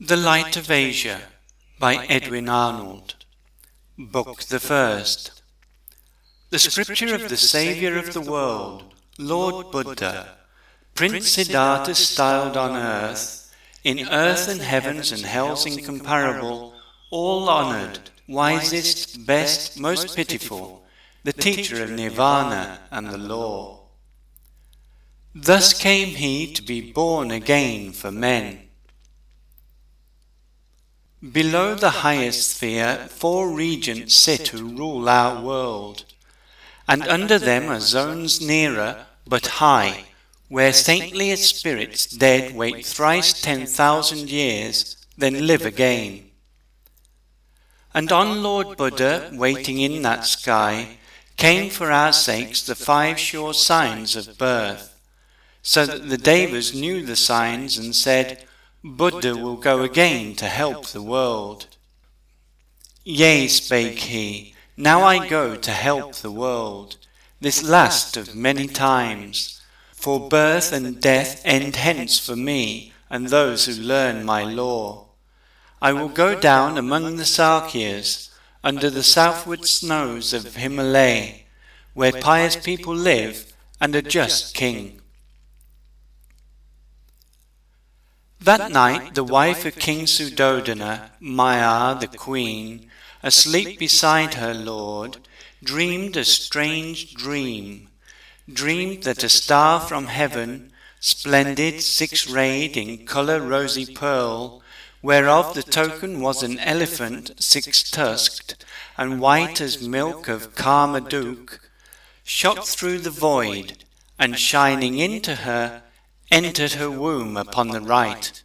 The Light of Asia by Edwin Arnold. Book the First. The Scripture of the Saviour of the World, Lord Buddha, Prince Siddhartha styled on earth, in earth and heavens and hells incomparable, all honoured, wisest, best, most pitiful, the teacher of Nirvana and the law. Thus came he to be born again for men. Below the highest sphere 4 regents sit who rule our world, and under them are zones nearer but high, where saintlier spirits dead wait thrice 10,000 years, then live again. And on Lord Buddha, waiting in that sky, came for our sakes the 5 sure signs of birth, so that the Devas knew the signs and said, Buddha will go again to help the world. Yea, spake he, now I go to help the world, this last of many times, for birth and death end hence for me and those who learn my law. I will go down among the Sakyas, under the southward snows of Himalaya, where pious people live and a just king. That night the wife of King Suddhodana, Maya the queen, asleep beside her lord, dreamed a strange dream. Dreamed that a star from heaven, splendid, 6-rayed, in colour rosy pearl, whereof the token was an elephant 6-tusked, and white as milk of Kamaduk, shot through the void, and shining into her, entered her womb upon the right.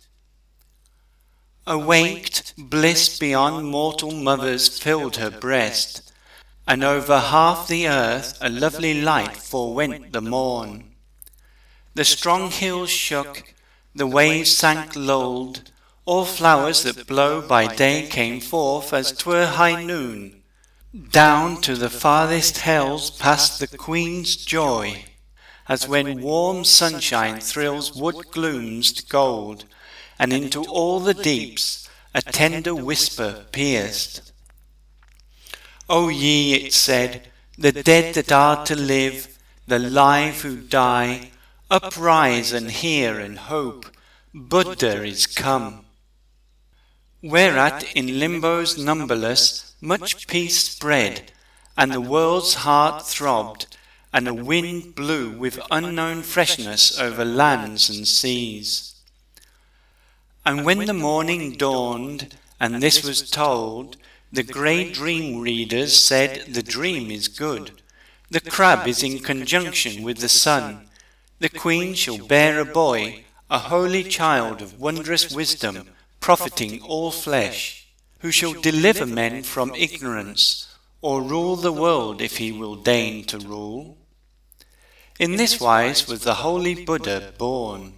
Awaked, bliss beyond mortal mothers filled her breast, and over half the earth a lovely light forewent the morn. The strong hills shook, the waves sank lulled, all flowers that blow by day came forth as 'twere high noon. Down to the farthest hells passed the Queen's joy, as when warm sunshine thrills wood glooms to gold, and into all the deeps a tender whisper pierced. O ye, it said, the dead that are to live, the live who die, uprise and hear and hope, Buddha is come. Whereat in limbos numberless much peace spread, and the world's heart throbbed, and a wind blew with unknown freshness over lands and seas. And when the morning dawned, and this was told, the grey dream readers said the dream is good. The crab is in conjunction with the sun. The queen shall bear a boy, a holy child of wondrous wisdom, profiting all flesh, who shall deliver men from ignorance, or rule the world if he will deign to rule. In this wise was the holy Buddha born.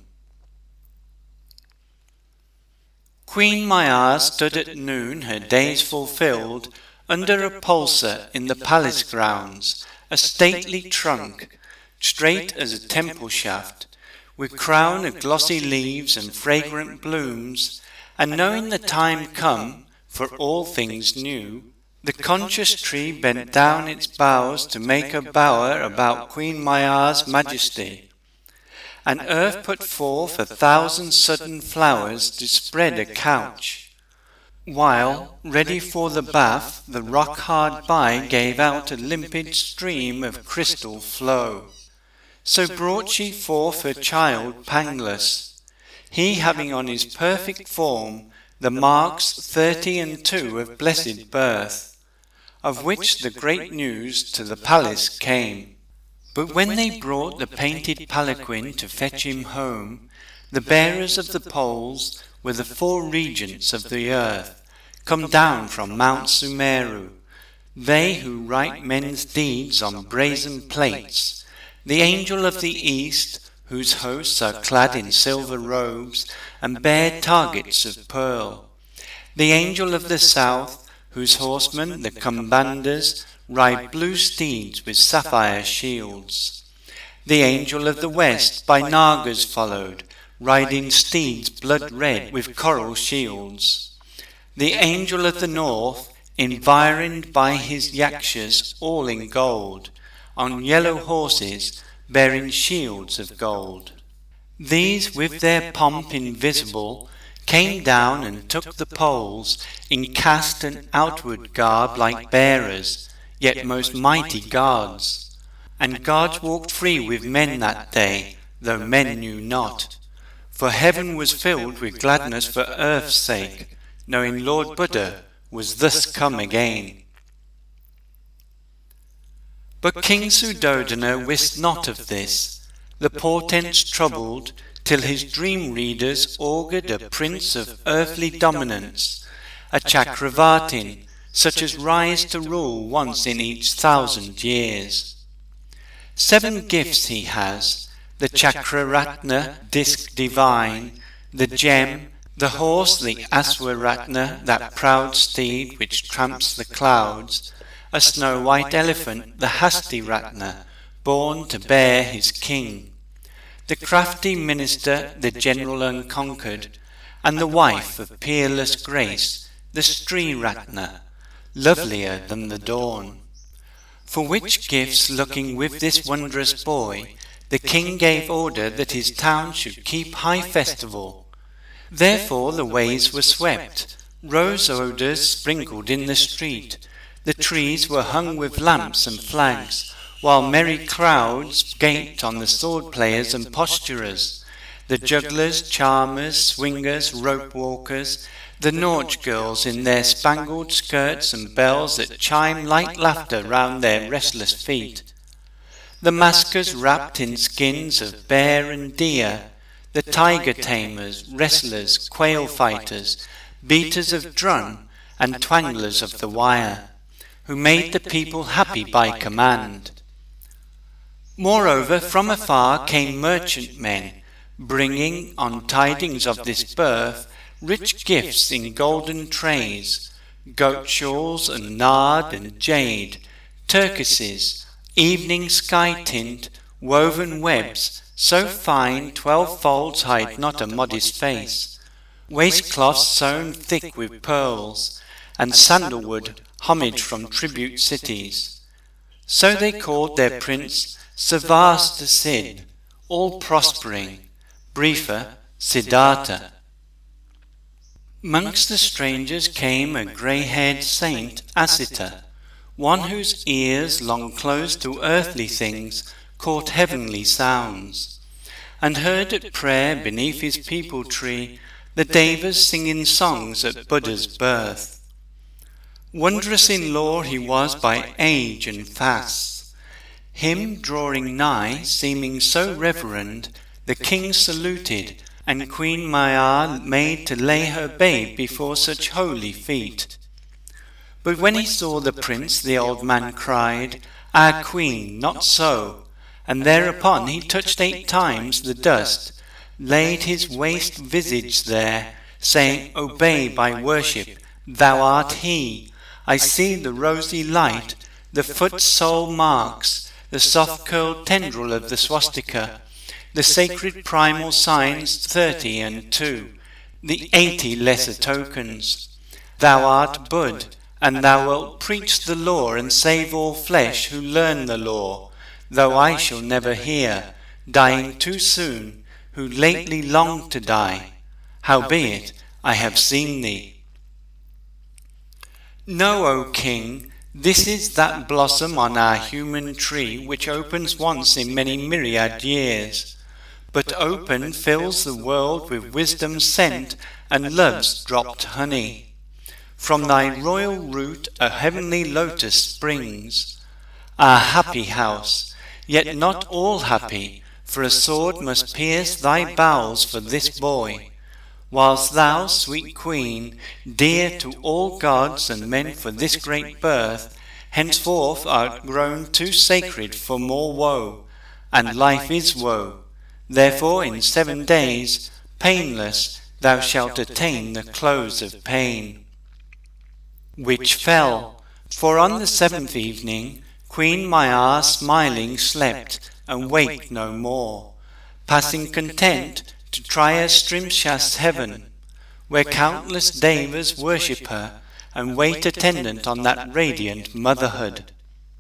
Queen Maya stood at noon, her days fulfilled, under a pulsar in the palace grounds, a stately trunk, straight as a temple shaft, with crown of glossy leaves and fragrant blooms, and knowing the time come for all things new, the conscious tree bent down its boughs to make a bower about Queen Maya's majesty, and earth put forth 1,000 sudden flowers to spread a couch, while, ready for the bath, the rock hard by gave out a limpid stream of crystal flow. So brought she forth her child pangless, he having on his perfect form the marks 32 of blessed birth, of which the great news to the palace came. But when they brought the painted palanquin to fetch him home, the bearers of the poles were the 4 regents of the earth, come down from Mount Sumeru, they who write men's deeds on brazen plates, the angel of the east, whose hosts are clad in silver robes and bear targets of pearl, the angel of the south, whose horsemen, the Kambandas, ride blue steeds with sapphire shields, the angel of the west by Nagas followed, riding steeds blood red with coral shields. The angel of the north, environed by his yakshas all in gold, on yellow horses bearing shields of gold. These with their pomp invisible came down and took the poles in cast and outward garb like bearers, yet most mighty guards. And guards walked free with men that day, though men knew not. For heaven was filled with gladness for earth's sake, knowing Lord Buddha was thus come again. But King Suddhodana wist not of this. The portents troubled, till his dream readers augured a prince of earthly dominance, a Chakravartin, such as rise to rule once in each 1,000 years. 7 gifts he has, the Chakraratna, disc divine, the gem, the horse, the Aswaratna, that proud steed which tramps the clouds, a snow-white elephant, the Hastiratna, born to bear his king, the crafty minister, the general unconquered, and the wife of peerless grace, the Striratna, lovelier than the dawn. For which gifts, looking with this wondrous boy, the king gave order that his town should keep high festival. Therefore the ways were swept, rose odours sprinkled in the street, the trees were hung with lamps and flags, while merry crowds gaped on the sword players and posturers, the jugglers, charmers, swingers, rope walkers, the nautch girls in their spangled skirts and bells that chime light laughter round their restless feet, the maskers wrapped in skins of bear and deer, the tiger tamers, wrestlers, quail fighters, beaters of drum and twanglers of the wire, who made the people happy by command. Moreover, from afar came merchantmen, bringing, on tidings of this birth, rich gifts in golden trays, goat shawls and nard and jade, turquoises, evening sky tint, woven webs, so fine 12 folds hide not a modest face, waistcloths sewn thick with pearls, and sandalwood, homage from tribute cities. So they called their prince Sarvasta Siddh, all prospering, briefer Siddhartha. Mongst the strangers came a grey-haired saint, Asita, one whose ears, long closed to earthly things, caught heavenly sounds, and heard at prayer beneath his peepul tree the devas singing songs at Buddha's birth. Wondrous in lore he was by age and fasts. Him drawing nigh, seeming so reverend, the king saluted, and Queen Maya made to lay her babe before such holy feet. But when he saw the prince, the old man cried, "Ah, queen, not so!" And thereupon he touched 8 times the dust, laid his waste visage there, saying, "Obey by worship, thou art he. I see the rosy light, the foot-sole marks, the soft-curled tendril of the swastika, the sacred primal signs 30 and 2, the 80 lesser tokens. Thou art Buddha, and thou wilt preach the law and save all flesh who learn the law, though I shall never hear, dying too soon, who lately longed to die. Howbeit, I have seen thee. Know, O king, this is that blossom on our human tree which opens once in many myriad years, but open fills the world with wisdom's scent and love's dropped honey. From thy royal root a heavenly lotus springs, our happy house, yet not all happy, for a sword must pierce thy bowels for this boy, whilst thou, sweet queen, dear to all gods and men for this great birth, henceforth art grown too sacred for more woe, and life is woe. Therefore in 7 days, painless, thou shalt attain the close of pain. Which fell, for on the 7th evening, Queen Maya smiling slept, and waked no more, passing content to Triastrimshas heaven, where countless devas worship her and wait attendant on that radiant motherhood.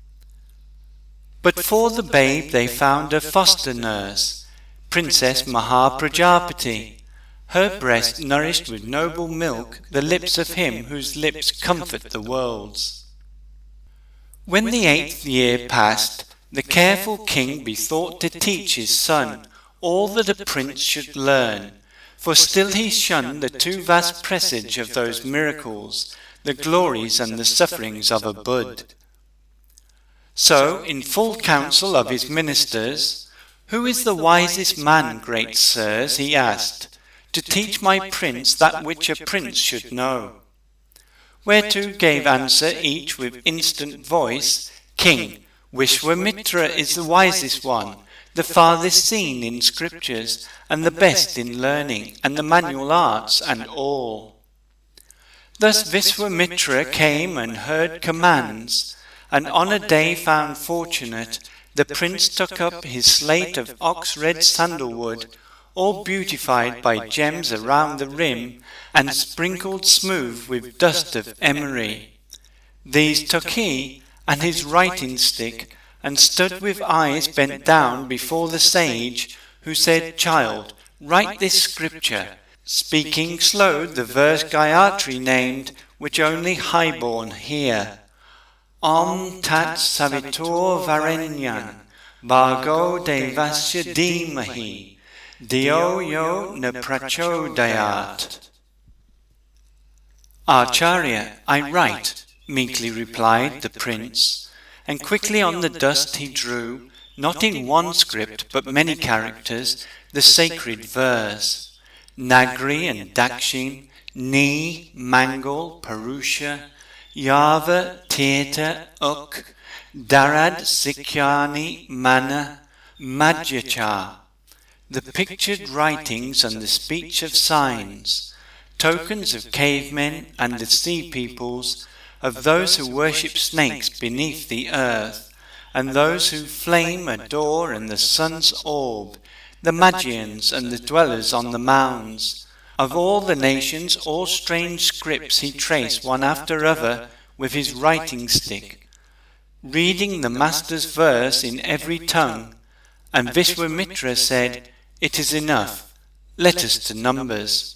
But for the babe they found a foster nurse, Princess Mahaprajapati, her breast nourished with noble milk the lips of him whose lips comfort the worlds. When the 8th year passed, the careful king bethought to teach his son all that a prince should learn, for still he shunned the too vast presage of those miracles, the glories and the sufferings of a bud. So, in full council of his ministers, "Who is the wisest man, great sirs," he asked, "to teach my prince that which a prince should know?" Whereto gave answer each with instant voice, "King, Vishwamitra is the wisest one, the farthest seen in scriptures, and the best in learning, and the manual arts, and all." Thus Vishwamitra came and heard commands, and on a day found fortunate, the prince took up his slate of ox-red sandalwood, all beautified by gems around the rim, and sprinkled smooth with dust of emery. These took he, and his writing stick, and stood with eyes bent down before the sage, who said, "Child, write this scripture," speaking slow the verse Gayatri named, which only highborn hear. Om Tat Savitur Varenyan, Bhargo Devasya Dhimahi, Dio Yo Na Prachodayat. "Acharya, I write," meekly replied the prince, and quickly on the dust he drew, not in one script but many characters, the sacred verse. Nagri and Dakshin, Ni, Mangal, Purusha, Yava, Tirtha, Uk, Darad, Sikyani, Mana, Madhyacha, the pictured writings and the speech of signs, tokens of cavemen and the sea peoples, of those who worship snakes beneath the earth, and those who flame adore in the sun's orb, the Magians and the dwellers on the mounds. Of all the nations all strange scripts he traced one after other with his writing stick, reading the master's verse in every tongue, and Vishwamitra said, "It is enough, let us to numbers.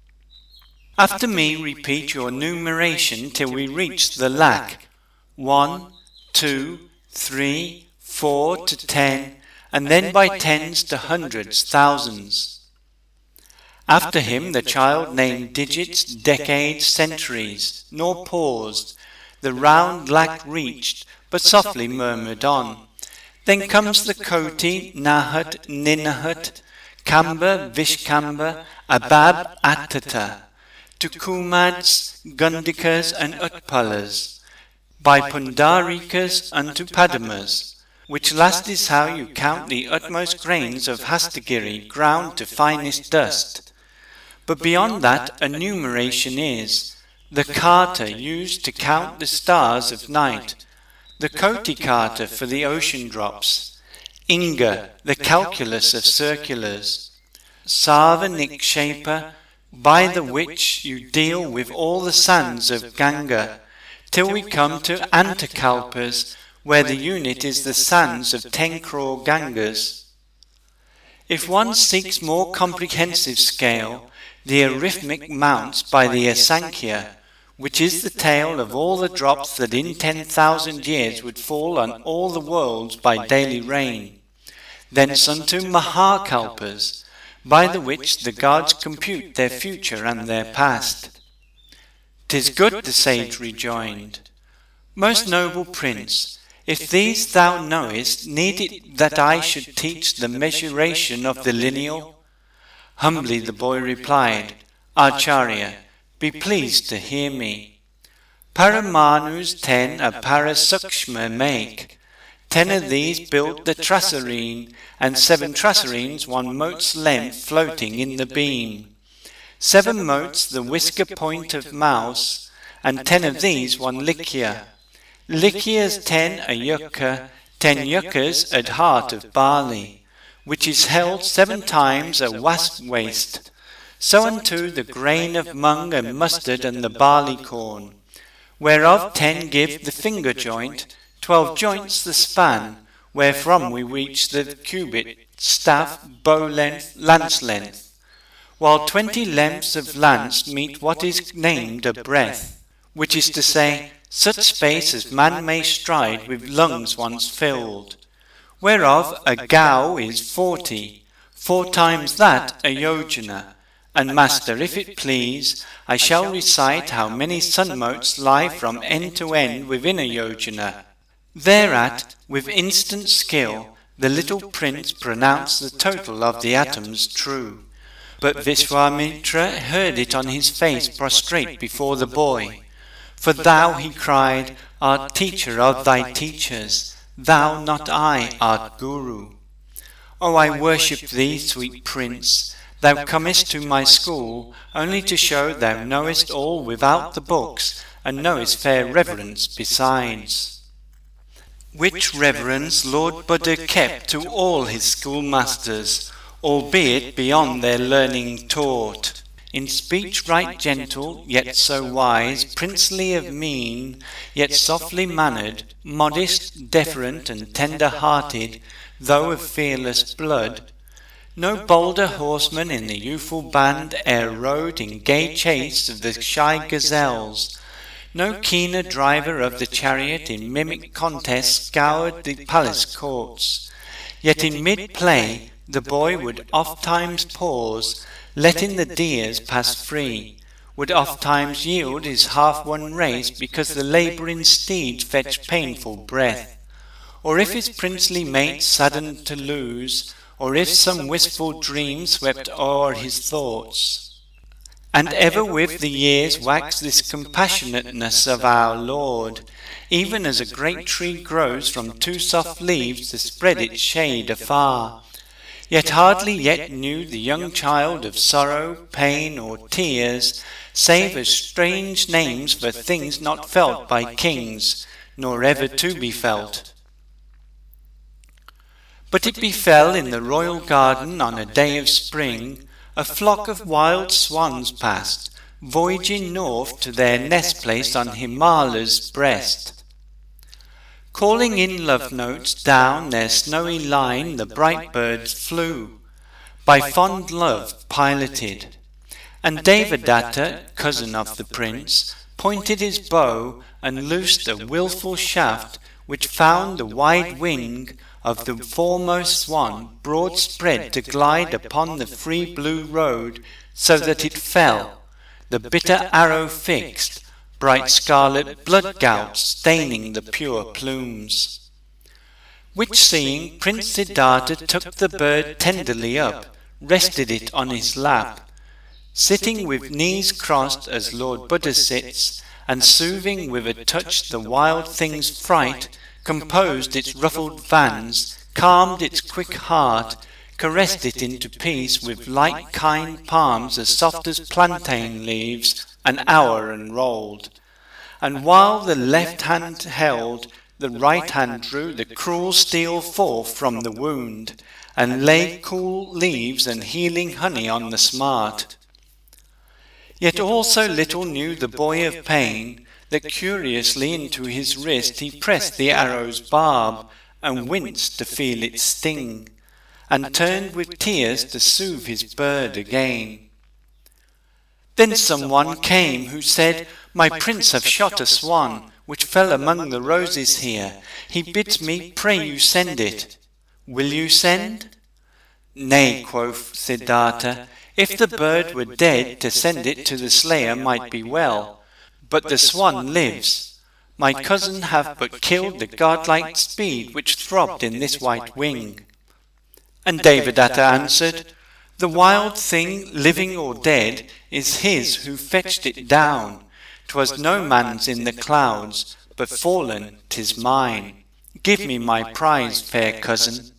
After me repeat your numeration till we reach the lakh, 1, 2, 3, 4 to 10, and then by tens to hundreds, thousands." After him the child named digits, decades, centuries, nor paused. The round lakh reached, but softly murmured on. Then comes the Koti, Nahat, Ninahut, Kamba, Vishkamba, Abab, Atata, to Kumads, Gundikas, and Utpalas, by Pundarikas unto Padamas, which last is how you count the utmost grains of Hastagiri ground to finest dust. But beyond that a numeration is, the Kata used to count the stars of night, the Koti Kata for the ocean drops, Inga, the calculus of circulars, Sava Nikshepa, by the which you deal with all the sands of Ganga, till we come to Antakalpas, where the unit is the sands of 10 crore Gangas. If one seeks more comprehensive scale, the arithmetic mounts by the Asankhya, which is the tale of all the drops that in 10,000 years would fall on all the worlds by daily rain. Thence unto Mahakalpas, by the which the gods compute their future and their past. "'Tis good," the sage rejoined. "Most noble prince, if these thou knowest, need it that I should teach the measuration of the lineal?" Humbly the boy replied, "Acharya, be pleased to hear me. Paramanus 10 a Parasukshma make. 10 of these built the Trasarine, and 7 Trasarines 1 mote's length floating in the beam. 7 motes the whisker point of mouse, and 10 of these 1 Likya. Likya's 10 a yucca, 10 yuccas at heart of barley, which is held 7 times a wasp's waist. So unto the grain of mung and mustard and the barley corn, whereof 10 give the finger joint, 12 joints the span, wherefrom we reach the cubit, staff, bow length, lance length, while 20 lengths of lance meet what is named a breadth, which is to say, such space as man may stride with lungs once filled, whereof a gow is 40, 4 times that a yojana. And master, if it please, I shall recite how many sun motes lie from end to end within a yojana. Thereat, with instant skill, the little prince pronounced the total of the atoms true. But Vishwamitra heard it on his face prostrate before the boy. For thou, he cried, art teacher of thy teachers, thou, not I, art guru. O I worship thee, sweet prince. Thou comest to my school only to show thou knowest all without the books, and knowest fair reverence besides. Which reverence Lord Buddha kept to all his schoolmasters, albeit beyond their learning taught. In speech right gentle, yet so wise, princely of mien, yet softly mannered, modest, deferent, and tender-hearted, though of fearless blood. No bolder horseman in the youthful band e'er rode in gay chase of the shy gazelles. No keener driver of the chariot in mimic contest scoured the palace courts. Yet in mid-play the boy would oft-times pause, letting the deers pass free, would oft-times yield his half-won race because the labouring steeds fetched painful breath. Or if his princely mate saddened to lose, or if some wistful dream swept o'er his thoughts. And ever with the years waxed this compassionateness of our Lord, even as a great tree grows from 2 soft leaves to spread its shade afar. Yet hardly yet knew the young child of sorrow, pain, or tears, save as strange names for things not felt by kings, nor ever to be felt. But it befell in the royal garden on a day of spring, a flock of wild swans passed, voyaging north to their nest place on Himala's breast. Calling in love notes down their snowy line, the bright birds flew, by fond love piloted. And Devadatta, cousin of the prince, pointed his bow and loosed a wilful shaft, which found the wide wing of the foremost swan broad spread to glide upon the free blue road, so that it fell, the bitter arrow fixed, bright scarlet blood gouts staining the pure plumes. Which seeing, Prince Siddhartha took the bird tenderly up, rested it on his lap, sitting with knees crossed as Lord Buddha sits, and soothing with a touch the wild thing's fright, composed its ruffled vans, calmed its quick heart, caressed it into peace with light kind palms as soft as plantain leaves, an hour enrolled. And while the left hand held, the right hand drew the cruel steel forth from the wound, and laid cool leaves and healing honey on the smart. Yet also little knew the boy of pain, that curiously into his wrist he pressed the arrow's barb, and winced to feel its sting, and turned with tears to soothe his bird again. Then someone came who said, My prince hath shot a swan, which fell among the roses here. He bids me pray you send it. Will you send? Nay, quoth Siddhartha, if the bird were dead, to send it to the slayer might be well. But the swan lives. My cousin hath but killed the godlike speed which throbbed in this white wing. And Devadatta answered, The wild thing, living or dead, is his who fetched it down. 'Twas no man's in the clouds, but fallen 'tis mine. Give me my prize, fair cousin.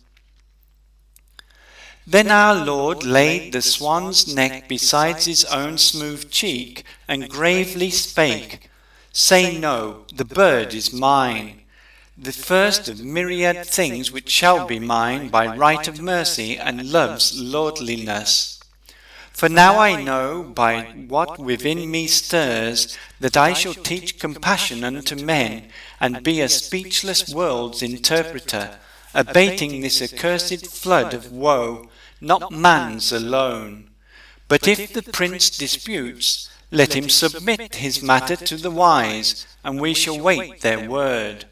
Then our Lord laid the swan's neck beside his own smooth cheek, and gravely spake, Say no, the bird is mine. the first of myriad things which shall be mine by right of mercy and love's lordliness. For now I know, by what within me stirs, that I shall teach compassion unto men, and be a speechless world's interpreter, abating this accursed flood of woe, not man's alone. But if the prince disputes, let him submit his matter to the wise, and we shall wait their word.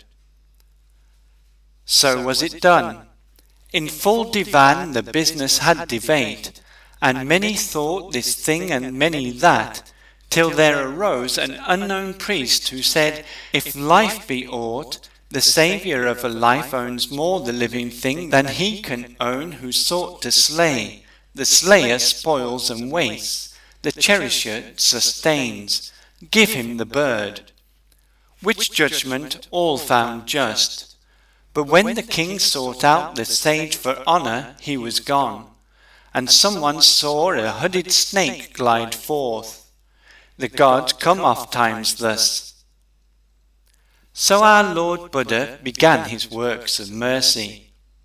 So was it done. In full divan the business had debate, and many thought this thing and many that, till there arose an unknown priest who said, if life be aught, the Saviour of a life owns more the living thing than he can own who sought to slay. The slayer spoils and wastes, the cherisher sustains. Give him the bird. Which judgment all found just. But when the king sought out the sage for honour, he was gone. And someone saw a hooded snake glide forth. The god come oft times thus. So our Lord Buddha began his works of mercy.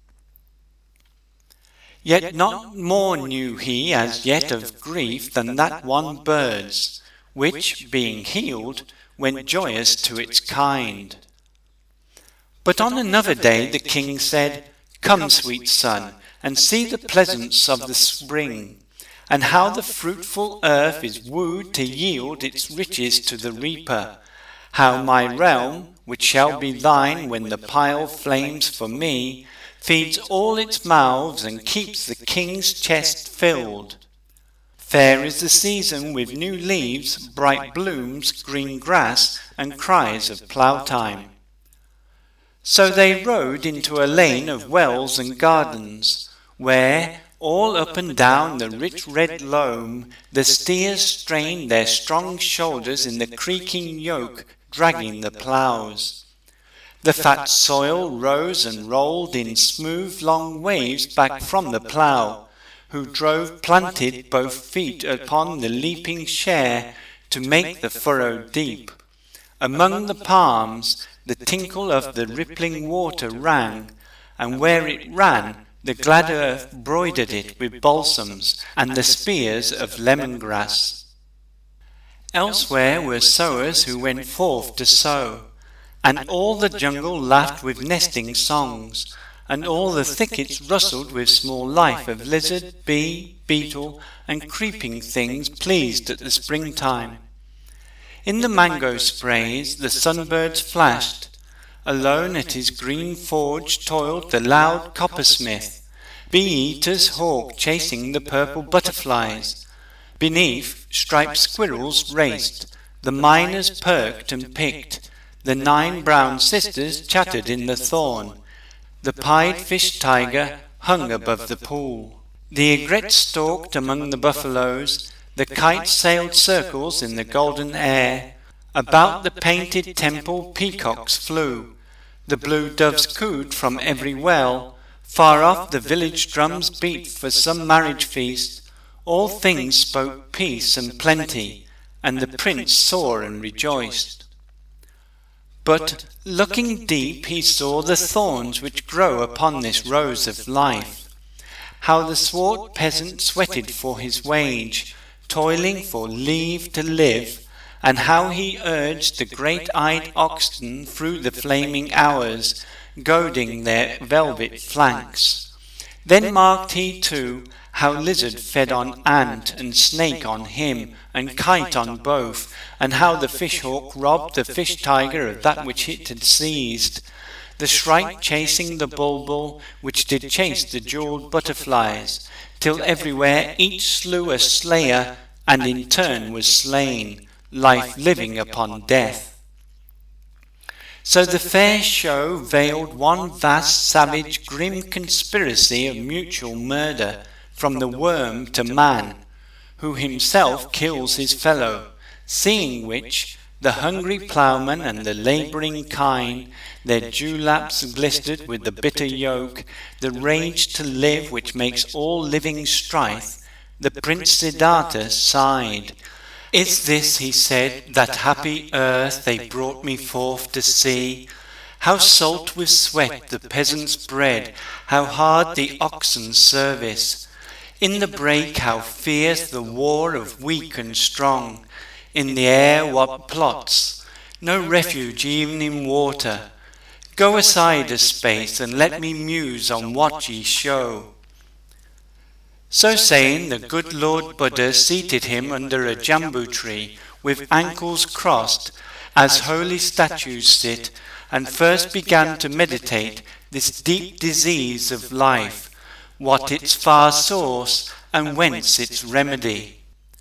Yet not more knew he as yet of grief than that one bird's, which, being healed, went joyous to its kind. But on another day the king said, come, sweet son, and see the pleasance of the spring, and how the fruitful earth is wooed to yield its riches to the reaper, how my realm, which shall be thine when the pile flames for me, feeds all its mouths and keeps the king's chest filled. Fair is the season with new leaves, bright blooms, green grass, and cries of plough-time. So they rode into a lane of wells and gardens, where, all up and down the rich red loam, the steers strained their strong shoulders in the creaking yoke, dragging the ploughs. The fat soil rose and rolled in smooth long waves back from the plough, who drove planted both feet upon the leaping share to make the furrow deep. Among the palms the tinkle of the rippling water rang, and where it ran the glad earth broidered it with balsams and the spears of lemongrass. Elsewhere were sowers who went forth to sow, and all the jungle laughed with nesting songs, and all the thickets rustled with small life of lizard, bee, beetle, and creeping things pleased at the springtime. In the mango sprays the sunbirds flashed. Alone at his green forge toiled the loud coppersmith, bee-eater's hawk chasing the purple butterflies. Beneath, striped squirrels raced, the miners perked and picked, the 9 brown sisters chattered in the thorn, the pied fish tiger hung above the pool. The egret stalked among the buffaloes, the kite sailed circles in the golden air, about the painted temple peacocks flew, the blue doves cooed from every well, far off the village drums beat for some marriage feast. All things spoke peace and plenty, and the prince saw and rejoiced. But, looking deep, he saw the thorns which grow upon this rose of life, how the swart peasant sweated for his wage, toiling for leave to live, and how he urged the great-eyed oxen through the flaming hours, goading their velvet flanks. Then marked he too how lizard fed on ant, and snake on him, and kite on both, and how the fish-hawk robbed the fish-tiger of that which it had seized, the shrike chasing the bulbul, which did chase the jewelled butterflies, till everywhere each slew a slayer, and in turn was slain, life living upon death. So the fair show veiled one vast, savage, grim conspiracy of mutual murder, from the worm to man, who himself kills his fellow, seeing which the hungry ploughman and the labouring kine, their dewlaps glistered with the bitter yoke, the rage to live which makes all living strife, the Prince Siddhartha sighed. Is this, he said, that happy earth they brought me forth to see? How salt with sweat the peasant's bread, how hard the oxen's service. In the brake how fierce the war of weak and strong. In the air what plots, no refuge even in water. Go aside a space and let me muse on what ye show. So saying, the good Lord Buddha seated him under a jambu tree, with ankles crossed, as holy statues sit, and first began to meditate this deep disease of life, what its far source, and whence its remedy.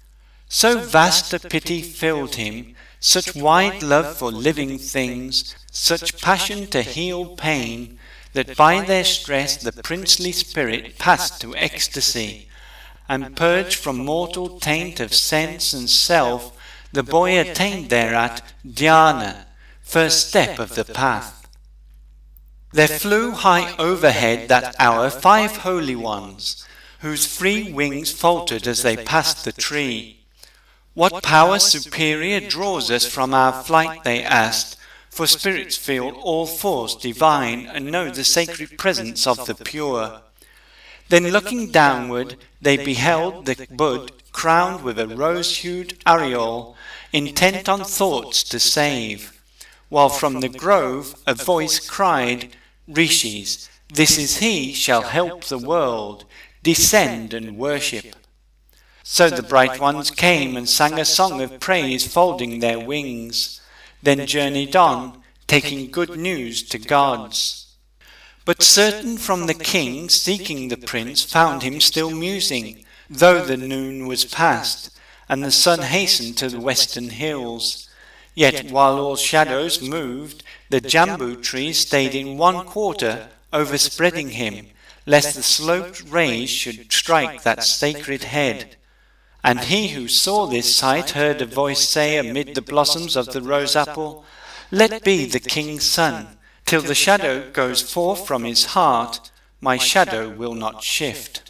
So vast a pity filled him, such wide love for living things, such passion to heal pain, that by their stress the princely spirit passed to ecstasy, and purged from mortal taint of sense and self, the boy attained thereat dhyana, first step of the path. There flew high overhead that hour 5 holy ones, whose free wings faltered as they passed the tree. What power superior draws us from our flight, they asked, for spirits feel all force divine and know the sacred presence of the pure. Then looking downward, they beheld the Buddha crowned with a rose-hued aureole, intent on thoughts to save, while from the grove a voice cried, Rishis, this is he shall help the world, descend and worship. So the bright ones came and sang a song of praise, folding their wings, then journeyed on, taking good news to gods. But certain from the king, seeking the prince, found him still musing, though the noon was past, and the sun hastened to the western hills. Yet while all shadows moved, the jambu tree stayed in one quarter, overspreading him, lest the sloped rays should strike that sacred head. And he who saw this sight heard a voice say amid the blossoms of the rose-apple, Let be the king's son, till the shadow goes forth from his heart, my shadow will not shift.